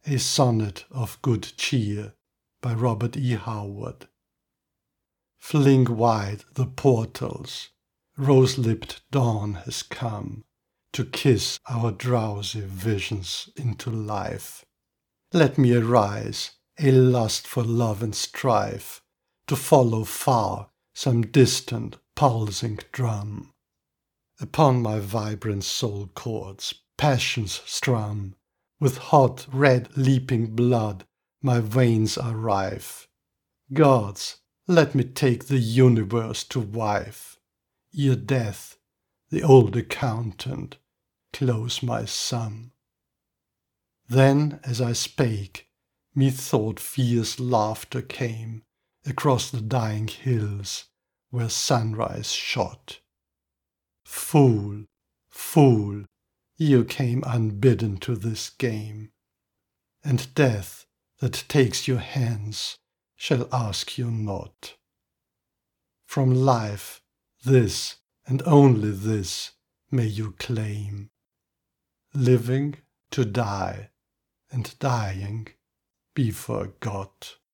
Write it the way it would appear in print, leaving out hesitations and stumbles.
A Sonnet of Good Cheer by Robert E. Howard. Fling wide the portals, rose-lipped dawn has come to kiss our drowsy visions into life. Let me arise, a lust for love and strife, to follow far some distant pulsing drum. Upon my vibrant soul chords passions strum, with hot red leaping blood my veins are rife. Gods, let me take the universe to wife. Ere death, the old accountant, close my sum. Then as I spake, methought fierce laughter came across the dying hills where sunrise shot. Fool, fool, you came unbidden to this game, and death that takes your hands shall ask you not. From life this and only this may you claim, living to die and dying be forgot.